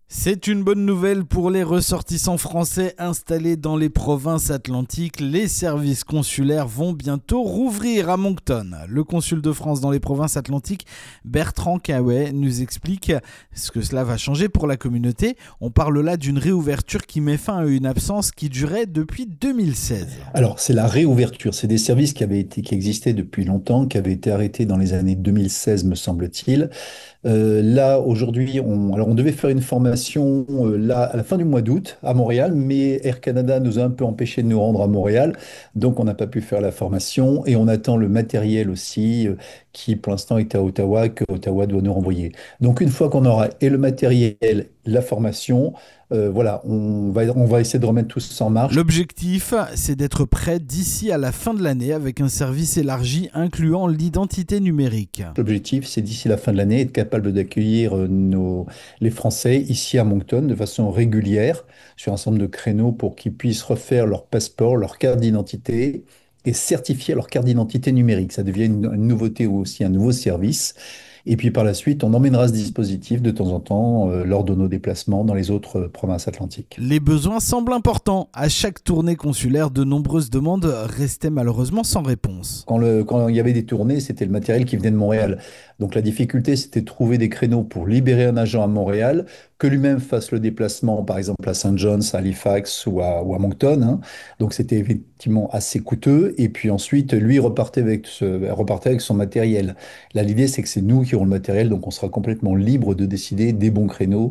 C'est une bonne nouvelle pour les ressortissants français installés dans les provinces atlantiques. Les services consulaires vont bientôt rouvrir à Moncton. Le consul de France dans les provinces atlantiques, Bertrand Caouet, nous explique ce que cela va changer pour la communauté. On parle là d'une réouverture qui met fin à une absence qui durait depuis 2016. Alors, c'est la réouverture. C'est des services qui existaient depuis longtemps, qui avaient été arrêtés dans les années 2016, me semble-t-il. Là, aujourd'hui, on devait faire une formation là, à la fin du mois d'août à Montréal, mais Air Canada nous a un peu empêché de nous rendre à Montréal, donc on n'a pas pu faire la formation et on attend le matériel aussi qui pour l'instant est à Ottawa, que Ottawa doit nous renvoyer. Donc une fois qu'on aura et le matériel, la formation, voilà, on va essayer de remettre tout ça en marche. L'objectif, c'est d'être prêt d'ici à la fin de l'année avec un service élargi incluant l'identité numérique. L'objectif, c'est d'ici la fin de l'année, être capable d'accueillir les Français ici à Moncton de façon régulière sur un certain nombre de créneaux pour qu'ils puissent refaire leur passeport, leur carte d'identité et certifier leur carte d'identité numérique. Ça devient une nouveauté ou aussi un nouveau service. Et puis par la suite, on emmènera ce dispositif de temps en temps lors de nos déplacements dans les autres provinces atlantiques. Les besoins semblent importants. À chaque tournée consulaire, de nombreuses demandes restaient malheureusement sans réponse. Quand il y avait des tournées, c'était le matériel qui venait de Montréal. Donc la difficulté, c'était de trouver des créneaux pour libérer un agent à Montréal, que lui-même fasse le déplacement, par exemple à Saint John's, à Halifax ou à Moncton, hein. Donc c'était effectivement assez coûteux. Et puis ensuite, lui repartait avec son matériel. Là, l'idée, c'est que c'est nous qui aurons le matériel, donc on sera complètement libre de décider des bons créneaux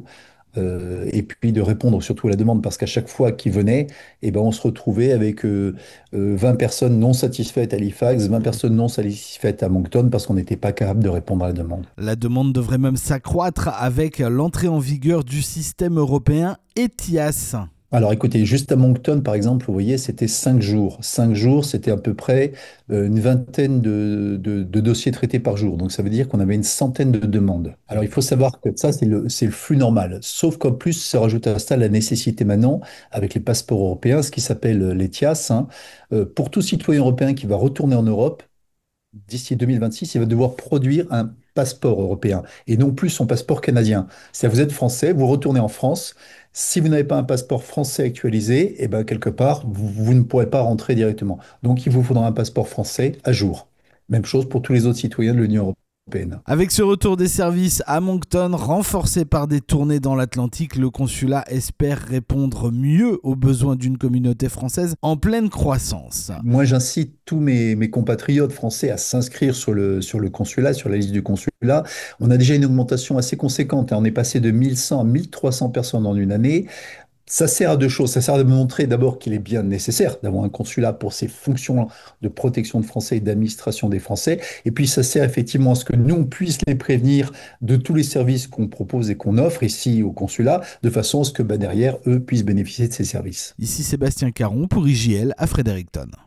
et puis de répondre surtout à la demande, parce qu'à chaque fois qu'il venait, eh ben, on se retrouvait avec 20 personnes non satisfaites à Halifax, 20 personnes non satisfaites à Moncton, parce qu'on n'était pas capable de répondre à la demande. La demande devrait même s'accroître avec l'entrée en vigueur du système européen ETIAS. Alors écoutez, juste à Moncton, par exemple, vous voyez, c'était 5 jours. 5 jours, c'était à peu près une vingtaine de dossiers traités par jour. Donc ça veut dire qu'on avait une centaine de demandes. Alors il faut savoir que ça, c'est le flux normal. Sauf qu'en plus, se rajoute à ça la nécessité maintenant, avec les passeports européens, ce qui s'appelle l'ETIAS, hein, pour tout citoyen européen qui va retourner en Europe, d'ici 2026, il va devoir produire un passeport européen et non plus son passeport canadien. C'est-à-dire, vous êtes français, vous retournez en France. Si vous n'avez pas un passeport français actualisé, eh ben, quelque part, vous ne pourrez pas rentrer directement. Donc, il vous faudra un passeport français à jour. Même chose pour tous les autres citoyens de l'Union européenne. Avec ce retour des services à Moncton, renforcé par des tournées dans l'Atlantique, le consulat espère répondre mieux aux besoins d'une communauté française en pleine croissance. Moi, j'incite tous mes compatriotes français à s'inscrire sur le consulat, sur la liste du consulat. On a déjà une augmentation assez conséquente, hein. On est passé de 1100 à 1300 personnes en une année. Ça sert à deux choses. Ça sert à montrer d'abord qu'il est bien nécessaire d'avoir un consulat pour ses fonctions de protection de Français et d'administration des Français. Et puis, ça sert effectivement à ce que nous, on puisse les prévenir de tous les services qu'on propose et qu'on offre ici au consulat, de façon à ce que derrière, eux puissent bénéficier de ces services. Ici Sébastien Caron pour IJL à Fredericton.